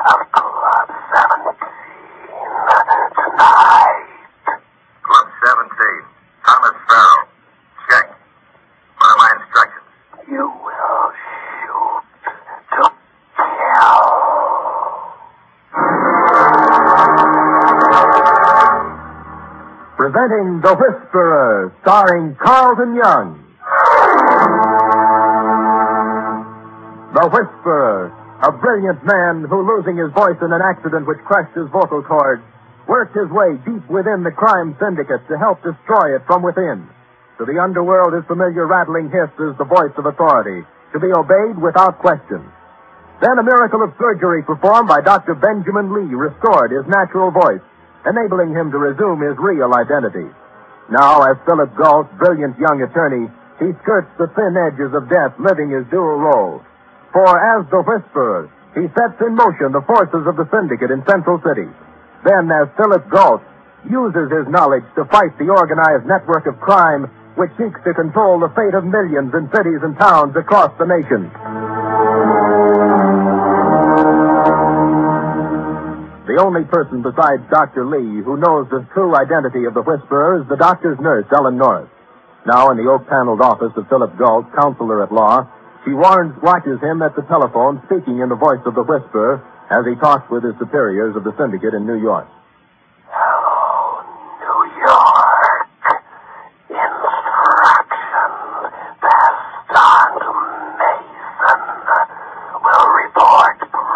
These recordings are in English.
of Club 17 tonight. Club 17. Thomas Farrell. Check. What are my instructions? You will shoot to kill. Presenting The Whisperer, starring Carlton Young. The Whisperer, a brilliant man who, losing his voice in an accident which crushed his vocal cords, worked his way deep within the crime syndicate to help destroy it from within. To the underworld, his familiar rattling hiss is the voice of authority, to be obeyed without question. Then a miracle of surgery performed by Dr. Benjamin Lee restored his natural voice, enabling him to resume his real identity. Now, as Philip Galt's brilliant young attorney, he skirts the thin edges of death, living his dual role. For as the Whisperer, he sets in motion the forces of the syndicate in Central City. Then, as Philip Galt uses his knowledge to fight the organized network of crime which seeks to control the fate of millions in cities and towns across the nation. The only person besides Dr. Lee who knows the true identity of the Whisperer is the doctor's nurse, Ellen Norris. Now, in the oak-paneled office of Philip Galt, counselor at law, she watches him at the telephone, speaking in the voice of the Whisperer as he talks with his superiors of the syndicate in New York. Hello, New York. Instruction passed on to Mason. Will report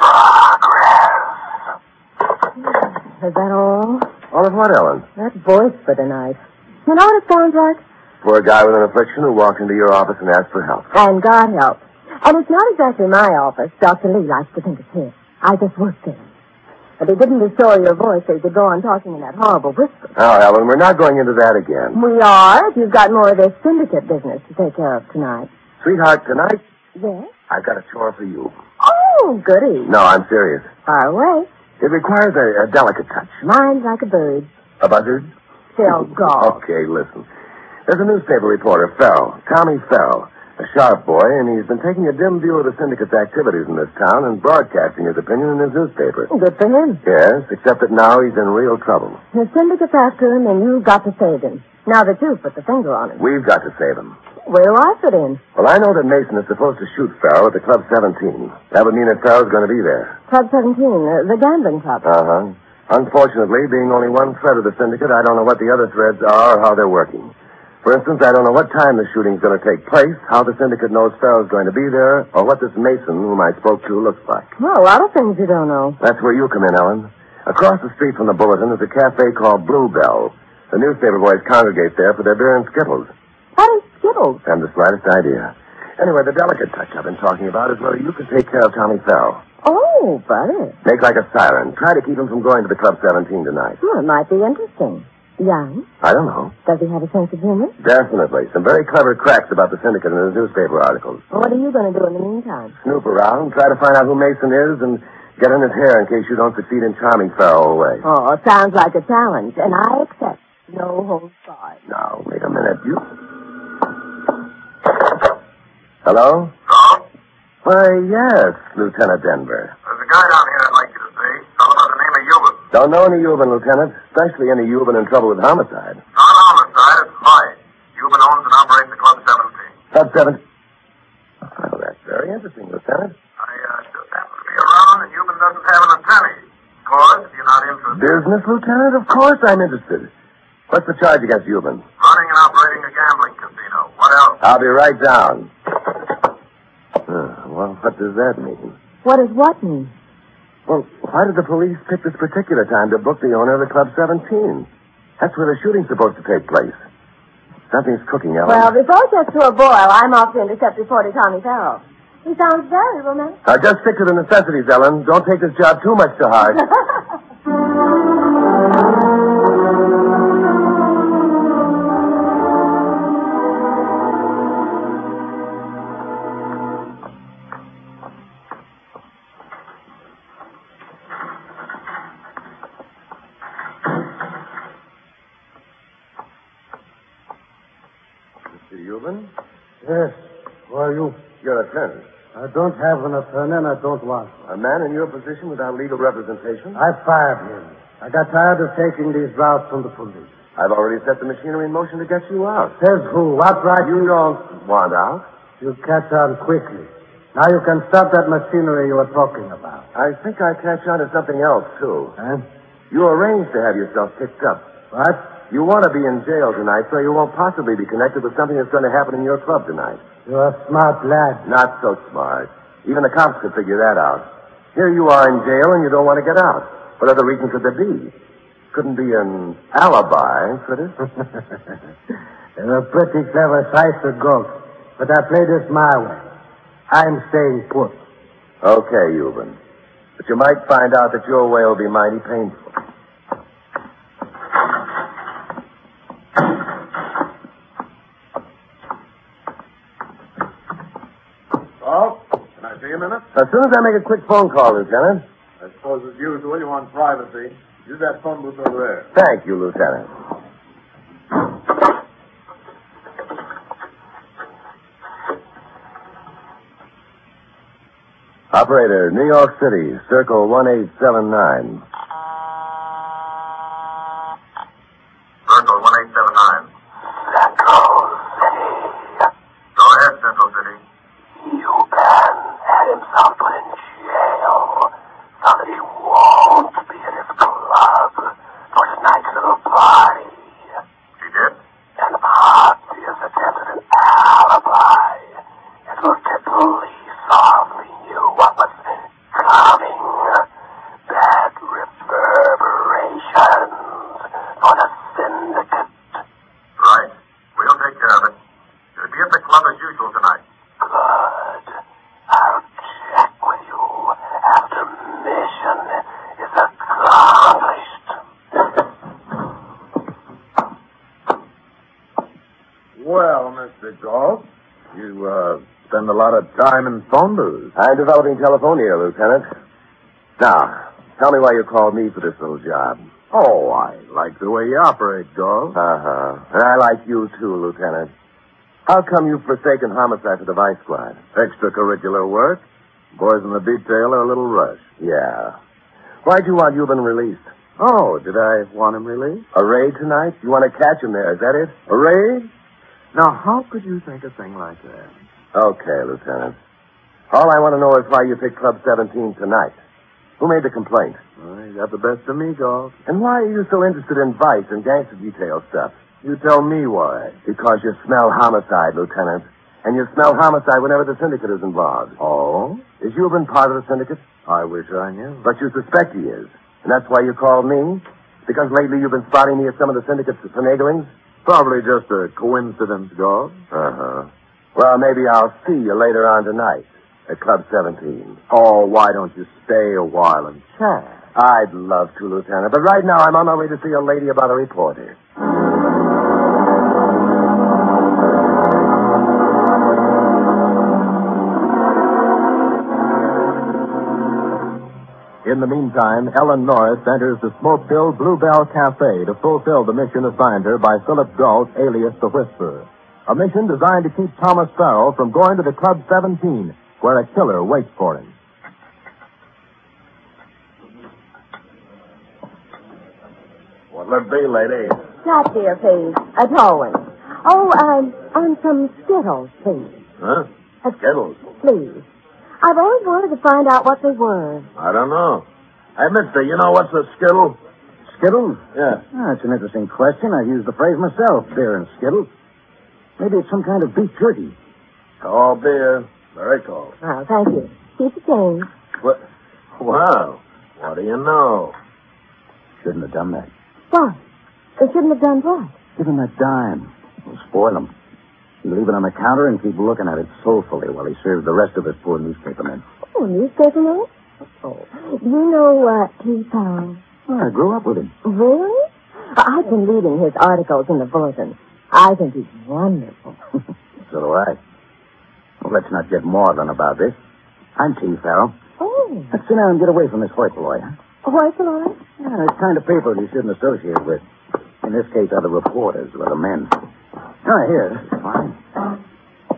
progress. Is that all? All of what, Ellen? That voice for tonight. You know what it sounds like? For a guy with an affliction who walked into your office and asked for help. And God help. And it's not exactly my office. Dr. Lee likes to think it's his. I just worked there. But he didn't restore your voice so you could go on talking in that horrible whisper. Oh, Ellen, we're not going into that again. We are, if you've got more of this syndicate business to take care of tonight. Sweetheart, tonight, Yes? I've got a chore for you. Oh, goody. No, I'm serious. Far away. It requires a delicate touch. Mine's like a bird. A buzzard? Still gone. Okay, listen. There's a newspaper reporter, Farrell, Tommy Farrell, a sharp boy, and he's been taking a dim view of the syndicate's activities in this town and broadcasting his opinion in his newspaper. Good for him. Yes, except that now he's in real trouble. The syndicate's after him, and you've got to save him. Now that you've put the finger on him. We've got to save him. Where do I fit in? Well, I know that Mason is supposed to shoot Farrell at the Club 17. That would mean that Farrell's going to be there. Club 17, the gambling club. Uh-huh. Unfortunately, being only one thread of the syndicate, I don't know what the other threads are or how they're working. For instance, I don't know what time the shooting's going to take place, how the syndicate knows Farrell's going to be there, or what this Mason, whom I spoke to, looks like. Well, a lot of things you don't know. That's where you come in, Ellen. Across the street from the Bulletin is a cafe called Bluebell. The newspaper boys congregate there for their beer and Skittles. What is Skittles? And the slightest idea. Anyway, the delicate touch I've been talking about is whether you can take care of Tommy Farrell. Oh, buddy. Make like a siren. Try to keep him from going to the Club 17 tonight. Well, it might be interesting. Young? I don't know. Does he have a sense of humor? Definitely. Some very clever cracks about the syndicate in his newspaper articles. Well, what are you going to do in the meantime? Snoop around, try to find out who Mason is, and get in his hair in case you don't succeed in charming Farrell away. Oh, it sounds like a challenge, and I accept. No holds barred. Now, wait a minute. You... Hello? Hello? Why, yes, Lieutenant Denver. There's a guy down here I'd like you to see. Fellow by the name of Euban. Don't know any Euban, Lieutenant. Especially any Euban in trouble with homicide. Not homicide, it's vice. Euban owns and operates the Club 17. Club 7. Oh, that's very interesting, Lieutenant. I just happen to be around, and Euban doesn't have an attorney. Of course, if you're not interested. Business, Lieutenant? Of course I'm interested. What's the charge against Euban? Running and operating a gambling casino. What else? I'll be right down. Well, what does that mean? What does what mean? Well, why did the police pick this particular time to book the owner of the Club 17? That's where the shooting's supposed to take place. Something's cooking, Ellen. Well, before it gets to a boil, I'm off to intercept reporter Tommy Farrell. He sounds very romantic. Just stick to the necessities, Ellen. Don't take this job too much to heart. Mr. Euban? Yes. Who are you? Your attorney. I I don't have an attorney, and I don't want one. A man in your position without legal representation? I fired him. I got tired of taking these routes from the police. I've already set the machinery in motion to get you out. Says who? What right? You don't want out? You catch on quickly. Now you can stop that machinery you were talking about. I think I catch on to something else, too. Huh? You arranged to have yourself picked up. What? You want to be in jail tonight, so you won't possibly be connected with something that's going to happen in your club tonight. You're a smart lad. Not so smart. Even the cops could figure that out. Here you are in jail, and you don't want to get out. What other reason could there be? Couldn't be an alibi, could it? You're a pretty clever sizer, Ghost. But I play this my way. I'm staying put. Okay, Euban. But you might find out that your way will be mighty painful. Oh, can I see a minute? As soon as I make a quick phone call, Lieutenant. I suppose as usual you want privacy. Use that phone booth over there. Thank you, Lieutenant. Operator, New York City, circle 1879. Circle 1879. Central City. Go ahead, Central City. Euban had himself put in jail so that he won't be at his club for tonight's little party. She did? An obvious attempt at an alibi. As most police softly knew what was coming. Bad reverberations for the syndicate. Right. We'll take care of it. You'll be at the club as usual tonight. Good. I'll check with you after mission is accomplished. Well, Mr. Galt, you, spend a lot of time in phone booths. I'm developing telephonia, Lieutenant. Now, tell me why you called me for this little job. Oh, I like the way you operate, Galt. Uh-huh. And I like you, too, Lieutenant. How come you've forsaken homicide for the Vice Squad? Extracurricular work. Boys in the detail are a little rushed. Yeah. Why'd you want Euban released? Oh, did I want him released? A raid tonight? You want to catch him there, is that it? A raid? Now, how could you think a thing like that? Okay, Lieutenant. All I want to know is why you picked Club 17 tonight. Who made the complaint? Well, you got the best of me, Galt. And why are you so interested in vice and gangster detail stuff? You tell me why. Because you smell homicide, Lieutenant. And you smell homicide whenever the syndicate is involved. Oh? Is Euban part of the syndicate? I wish I knew. But you suspect he is. And that's why you called me? Because lately you've been spotting me at some of the syndicate's finaglings? Probably just a coincidence, Galt. Uh-huh. Well, maybe I'll see you later on tonight at Club 17. Oh, why don't you stay a while and chat? I'd love to, Lieutenant. But right now I'm on my way to see a lady about a reporter. In the meantime, Ellen Norris enters the smoke-filled Bluebell Cafe to fulfill the mission assigned her by Philip Galt, alias the Whisperer. A mission designed to keep Thomas Farrell from going to the Club 17, where a killer waits for him. What'll it be, lady? Not dear, please. A tall one. Oh, and some Skittles, please. Huh? Skittles? Please. I've always wanted to find out what they were. I don't know. Hey, mister, you know what's a Skittle? Skittles? Yeah. Oh, that's an interesting question. I've used the phrase myself, beer and Skittles. Maybe it's some kind of beef jerky. Tall beer. Very tall. Oh, thank you. Keep the change. What? Wow. What do you know? Shouldn't have done that. What? They shouldn't have done what? Give him that dime. We'll spoil him. You leave it on the counter and keep looking at it soulfully while he serves the rest of us poor newspaper men. Oh, newspaper man? Oh. You know, T. Farrell? Well, I grew up with him. Really? I've been reading his articles in the bulletin. I think he's wonderful. So do I. Well, let's not get maudlin about this. I'm T. Farrell. Oh. Let's sit down and get away from this white boy. White boy? Yeah, it's kind of people you shouldn't associate with. In this case, other reporters or other men. Oh, here, this is fine.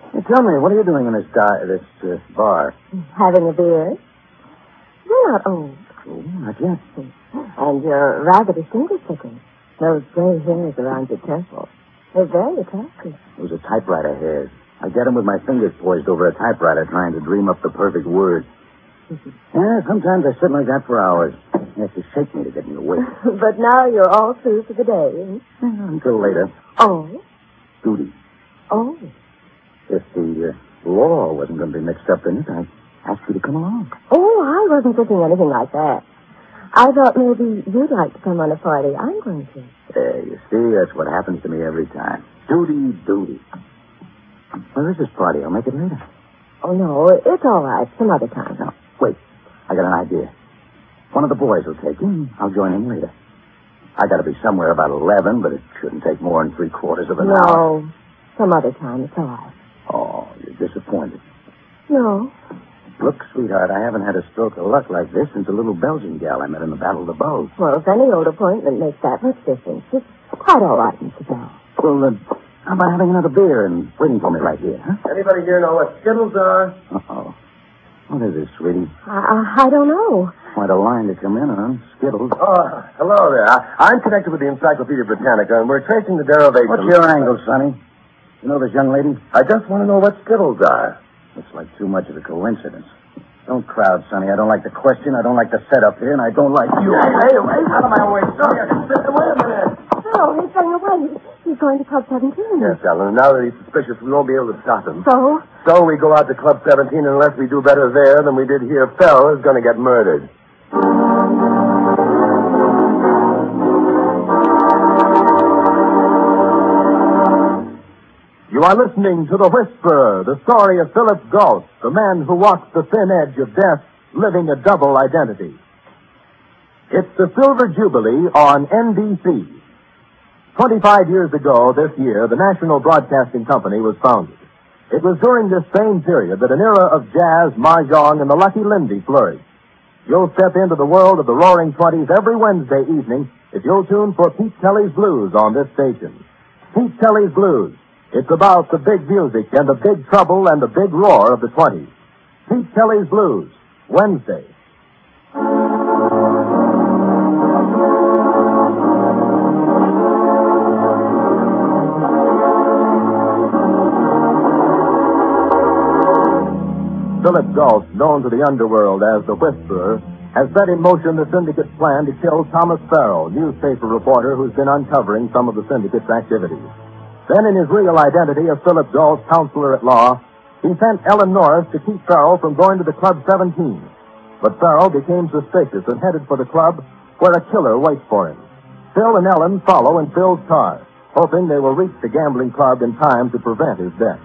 Hey, tell me, what are you doing in this bar? Having a beer? You're not old. Oh, not yet. And you're rather distinguished looking. Those gray hairs around your temples. They're very attractive. Those are typewriter hairs. I get them with my fingers poised over a typewriter trying to dream up the perfect word. Yeah, sometimes I sit like that for hours. You have to shake me to get me awake. But now you're all through for the day. Until later. Oh? Duty. Oh. If the law wasn't going to be mixed up in it, I'd ask you to come along. Oh, I wasn't thinking anything like that. I thought maybe you'd like to come on a party I'm going to. There, you see, that's what happens to me every time. Duty. Where is this party? I'll make it later. Oh, no, it's all right. Some other time. No, wait. I got an idea. One of the boys will take him. I'll join him later. I got to be somewhere about 11, but it shouldn't take more than 3/4 of an hour. No, some other time. It's all right. Oh, you're disappointed. No. Look, sweetheart, I haven't had a stroke of luck like this since a little Belgian gal I met in the Battle of the Bulge. Well, if any old appointment makes that much difference, it's quite all right, Mr. Bell. Well, how about having another beer and waiting for me right here, huh? Anybody here know what Skittles are? Uh-oh. What is this, sweetie? I don't know. Quite a line to come in on. Skittles. Oh, hello there. I'm connected with the Encyclopedia Britannica, and we're tracing the derivation. What's your angle, Sonny? You know this young lady? I just want to know what Skittles are. Looks like too much of a coincidence. Don't crowd, Sonny. I don't like the question. I don't like the setup here, and I don't like you. Hey, out of my way. Wait a minute. Oh, he's going away. He's going to Club 17. Yes, Ellen. Now that he's suspicious, we won't be able to stop him. So? So we go out to Club 17, and unless we do better there than we did here, Fell is going to get murdered. You are listening to The Whisperer, the story of Philip Galt, the man who walks the thin edge of death, living a double identity. It's the Silver Jubilee on NBC. 25 years ago this year, the National Broadcasting Company was founded. It was during this same period that an era of jazz, mahjong, and the Lucky Lindy flourished. You'll step into the world of the Roaring Twenties every Wednesday evening if you'll tune for Pete Kelly's Blues on this station. Pete Kelly's Blues. It's about the big music and the big trouble and the big roar of the 20s. Pete Kelly's Blues, Wednesday. Philip Galt, known to the underworld as the Whisperer, has set in motion the syndicate's plan to kill Thomas Farrell, newspaper reporter who's been uncovering some of the syndicate's activities. Then, in his real identity of Philip Galt's counselor at law, he sent Ellen Norris to keep Farrell from going to the Club 17. But Farrell became suspicious and headed for the club, where a killer waits for him. Phil and Ellen follow in Phil's car, hoping they will reach the gambling club in time to prevent his death.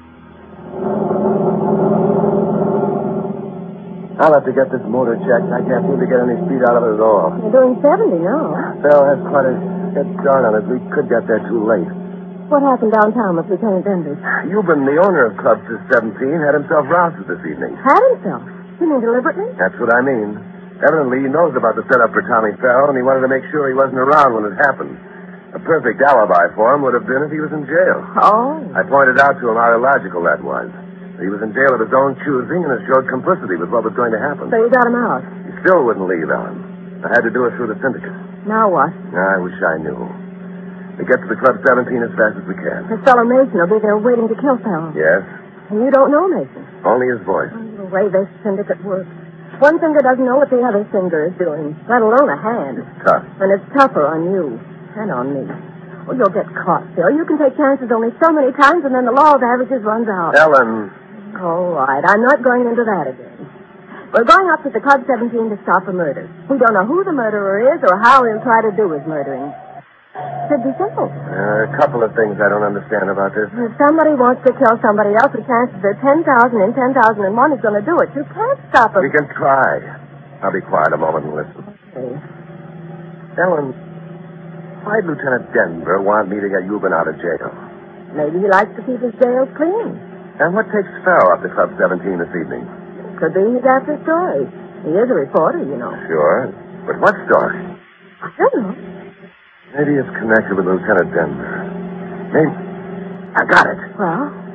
I'll have to get this motor checked. I can't seem to get any speed out of it at all. You're doing 70 now. Phil has quite a head start on it. We could get there too late. What happened downtown with Lieutenant Denby? Euban, the owner of Club 17, had himself rousted this evening. Had himself? You mean deliberately? That's what I mean. Evidently, he knows about the setup for Tommy Farrell, and he wanted to make sure he wasn't around when it happened. A perfect alibi for him would have been if he was in jail. Oh. I pointed out to him how illogical that was. He was in jail of his own choosing, and it showed complicity with what was going to happen. So you got him out? He still wouldn't leave, Ellen. I had to do it through the syndicate. Now what? I wish I knew. We get to the Club 17 as fast as we can. His fellow Mason will be there waiting to kill Farrell. Yes? And you don't know Mason? Only his voice. The way this syndicate works. One finger doesn't know what the other finger is doing, let alone a hand. It's tough. And it's tougher on you and on me. Well, you'll get caught, Phil. You can take chances only so many times, and then the law of averages runs out. Ellen. All right, I'm not going into that again. We're going up to the Club 17 to stop a murder. We don't know who the murderer is or how he'll try to do his murdering. Should be simple. A couple of things I don't understand about this. If somebody wants to kill somebody else, the chances are 10,000 in 10,001 is going to do it. You can't stop him. We can try. I'll be quiet a moment and listen. Okay. Ellen, why'd Lieutenant Denver want me to get Euban out of jail? Maybe he likes to keep his jails clean. And what takes Farrell up to Club 17 this evening? Could be he's after stories. He is a reporter, you know. Sure. But what story? I don't know. Maybe it's connected with Lieutenant Denver. Maybe. I got it. Well?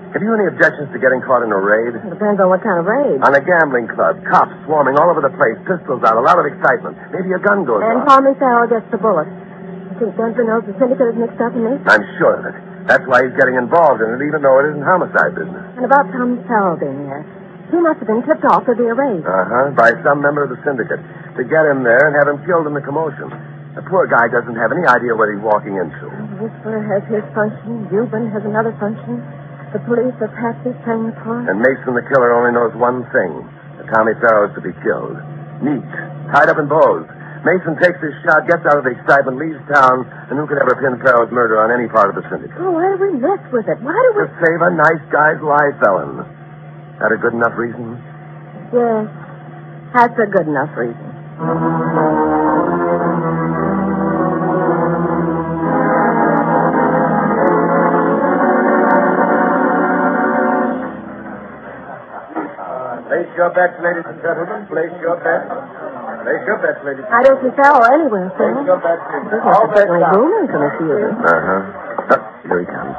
Have you any objections to getting caught in a raid? It depends on what kind of raid. On a gambling club. Cops swarming all over the place. Pistols out. A lot of excitement. Maybe a gun goes And off. Tommy Farrell gets the bullet. You think Denver knows the syndicate is mixed up in this? I'm sure of it. That's why he's getting involved in it, even though it isn't homicide business. And about Tommy Farrell being there. He must have been tipped off to be a raid. By some member of the syndicate. To get him there and have him killed in the commotion. The poor guy doesn't have any idea what he's walking into. Whisperer has his function. Euban has another function. The police are patsies playing the part. And Mason, the killer, only knows one thing. That Tommy Farrow is to be killed. Neat. Tied up in bows. Mason takes his shot, gets out of the excitement, leaves town, and who could ever pin Farrow's murder on any part of the syndicate? Oh, why do we mess with it? Why do we... To save a nice guy's life, Ellen. That a good enough reason? Yes, that's a good enough reason. Place your bets, ladies and gentlemen. Place your bets. Place your bets, ladies and I don't see Farrell anywhere, Phil. Place your bets. This is certainly booming for Miss Euban. Here he comes.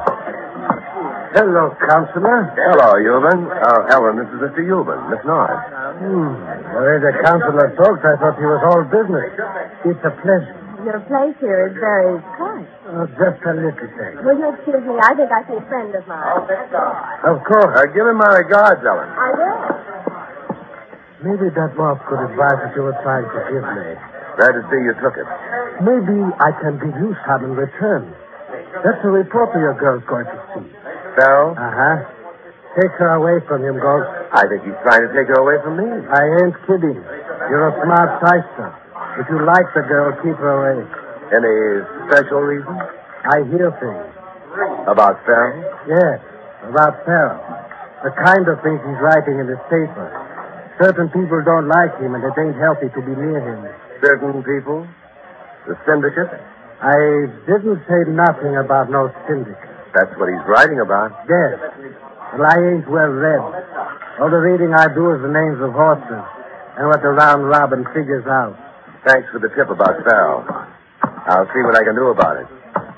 Hello, Counselor. Hello, Euban. Oh, Ellen, this is Mr. Euban, Miss Norris. The way the counselor talked, I thought he was all business. It's a pleasure. Your place here is very quiet. Just a little thing. Will you excuse me? I think I see a friend of mine. Of course. Give him my regards, Ellen. I will. Maybe that was good advice that you were trying to give me. Glad to see you took it. Maybe I can give you some in return. That's a reporter your girl's going to see. Farrell? Uh-huh. Take her away from him, Ghost. I think he's trying to take her away from me. I ain't kidding. You're a smart shyster. If you like the girl, keep her away. Any special reason? I hear things. About Farrell? Yes, about Farrell. The kind of things he's writing in his paper. Certain people don't like him, and it ain't healthy to be near him. Certain people? The syndicate? I didn't say nothing about no syndicate. That's what he's writing about. Yes. Well, I ain't well read. All the reading I do is the names of horses and what the round robin figures out. Thanks for the tip about Farrell. I'll see what I can do about it.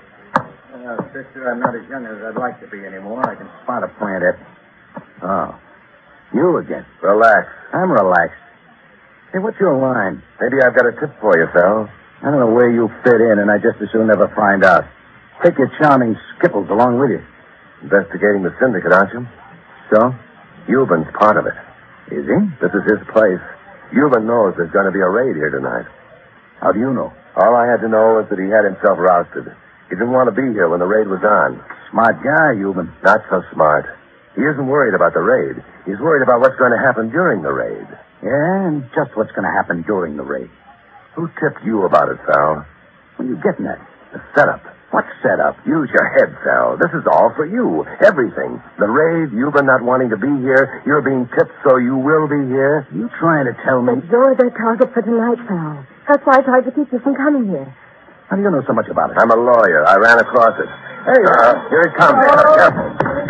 Sister, I'm not as young as I'd like to be anymore. I can spot a plant at... Oh. You again. Relax. I'm relaxed. Hey, what's your line? Maybe I've got a tip for you, Farrell. I don't know where you fit in, and I just as soon never find out. Take your charming Skipples along with you. Investigating the syndicate, aren't you? So? Euban's part of it. Is he? This is his place. Euban knows there's going to be a raid here tonight. How do you know? All I had to know was that he had himself rousted. He didn't want to be here when the raid was on. Smart guy, Euban. Not so smart. He isn't worried about the raid. He's worried about what's going to happen during the raid. Yeah, and just what's going to happen during the raid. Who tipped you about it, Farrell? What are you getting at? The setup. What setup? Use your head, Farrell. This is all for you. Everything. The raid, Euban not wanting to be here, you're being tipped so you will be here. You trying to tell me? But you're their target for tonight, Farrell. That's why I tried to keep you from coming here. How do you know so much about it? I'm a lawyer. I ran across it. Hey, here it comes. Careful.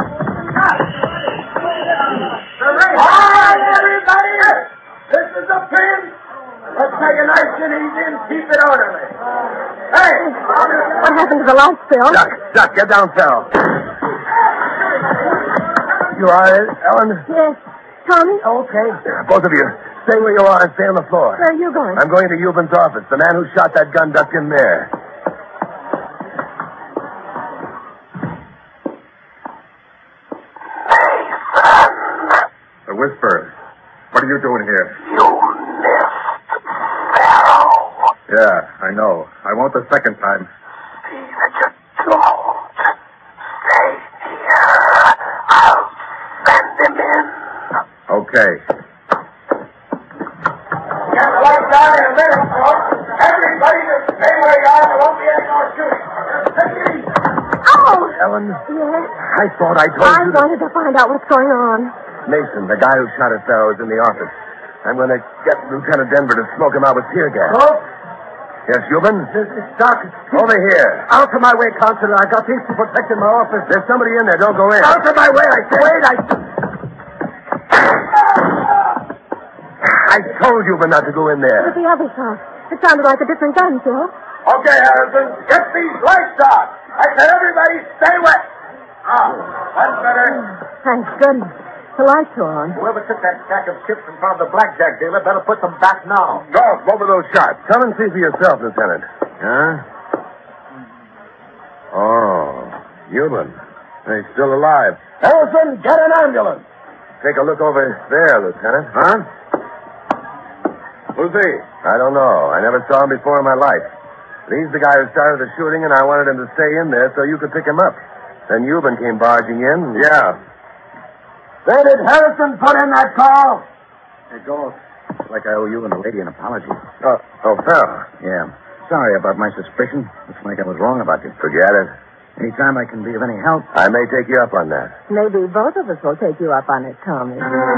All right, everybody. This is a pin. Let's take it nice and easy and keep it orderly. Hey! What happened to the lights, Phil? Duck, get down, Farrell. You all right, Ellen? Yes. Tommy? Okay. Both of you, stay where you are and stay on the floor. Where are you going? I'm going to Euban's office. The man who shot that gun ducked in there. The Whisperer. What are you doing here? You missed Farrell. Yeah, I know. I won't the second time. See that you don't. Stay here. I'll send him in. Okay. Get the lights out in a minute, folks. Everybody just stay where you are. There won't be any more shooting. Oh! Ellen, Yes? I thought I told I you. wanted to find out what's going on. Mason, the guy who shot at Farrell, is in the office. I'm going to get Lieutenant Denver to smoke him out with tear gas. Oh, Yes, Euban? Doc, Over here. out of my way, Counselor. I got things to protect in my office. There's somebody in there. Don't go in. Out of my way, I say. Wait, I told Euban not to go in What there. did the other shot? It sounded like a different gun, Phil. Okay, Harrison, get these lights out. I said everybody stay wet. That's better. Thank goodness. The lights are on. Whoever took that stack of chips in front of the blackjack dealer better put them back now. Golf, both of those shots. Come and see for yourself, Lieutenant. Huh? Oh, Euban. He's still alive. Harrison, get an ambulance. Take a look over there, Lieutenant. Huh? Who's he? I don't know. I never saw him before in my life. But he's the guy who started the shooting, and I wanted him to stay in there so you could pick him up. Then Euban came barging in. Yeah. Where did Harrison put in that call? Hey, Golf. Looks like I owe you and the lady an apology. Oh, Phil. Yeah. Sorry about my suspicion. Looks like I was wrong about you. Forget it. Anytime I can be of any help. I may take you up on that. Maybe both of us will take you up on it, Tommy.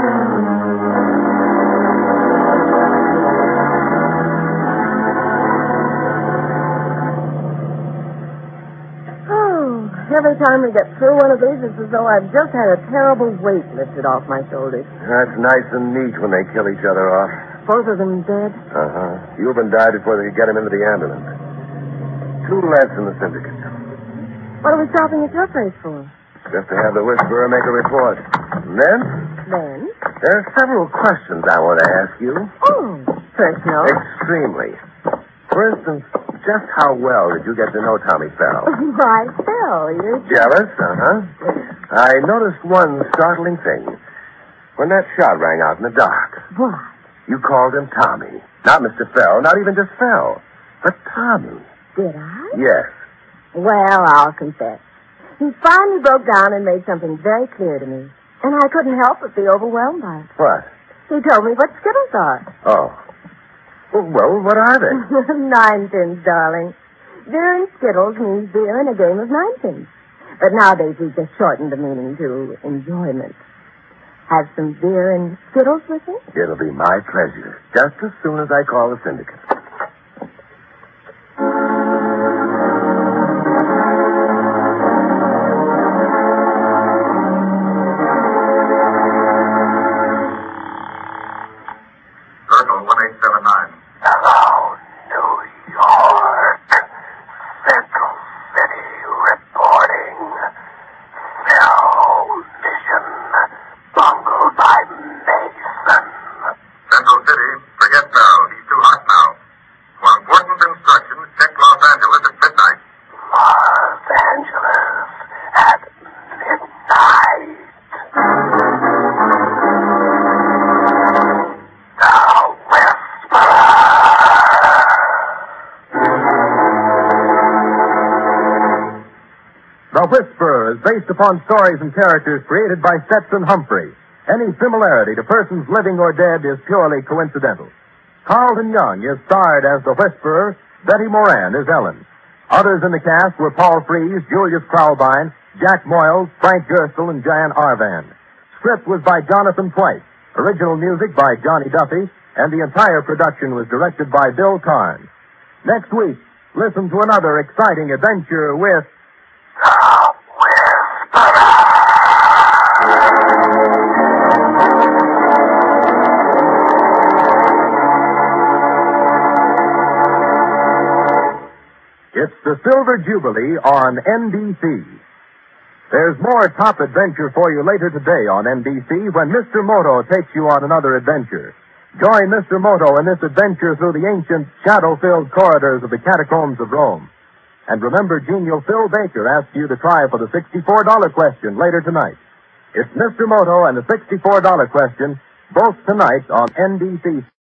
Every time we get through one of these, it's as though I've just had a terrible weight lifted off my shoulders. That's nice and neat when they kill each other off. Both of them dead? Uh-huh. Euban died before they could get him into the ambulance. 2 less in the syndicate. What are we stopping at your place for? Just to have the Whisperer make a report. And then? Then? There are several questions I want to ask you. Oh, personal. Extremely. For instance, just how well did you get to know Tommy Farrell? Why, Phil, you're... Jealous, uh-huh. I noticed one startling thing. When that shot rang out in the dark, What? you called him Tommy. Not Mr. Farrell, not even just Farrell, but Tommy. Did I? Yes. Well, I'll confess. He finally broke down and made something very clear to me. And I couldn't help but be overwhelmed by it. What? He told me what Skittles are. Oh. Well, what are they? 9-pins, darling. Beer and Skittles means beer and a game of 9-pins. But nowadays we've just shortened the meaning to enjoyment. Have some beer and Skittles with me? It'll be my pleasure. Just as soon as I call the syndicate. Circle 1879. Hello, New York. Central City reporting. Phil mission bungled by Mason. Central City, forget Farrell. He's too hot now. For important instructions, check Los Angeles at midnight. Los Angeles at midnight. The Whisperer is based upon stories and characters created by Stetson Humphrey. Any similarity to persons living or dead is purely coincidental. Carlton Young is starred as the Whisperer. Betty Moran is Ellen. Others in the cast were Paul Frees, Julius Kraulbein, Jack Moyles, Frank Gerstle, and Jan Arvan. Script was by Jonathan Twice. Original music by Johnny Duffy, and the entire production was directed by Bill Carnes. Next week, listen to another exciting adventure with It's the Silver Jubilee on NBC. There's more top adventure for you later today on NBC when Mr. Moto takes you on another adventure. Join Mr. Moto in this adventure through the ancient, shadow-filled corridors of the catacombs of Rome. And remember, genial Phil Baker asks you to try for the $64 question later tonight. It's Mr. Moto and the $64 question, both tonight on NBC.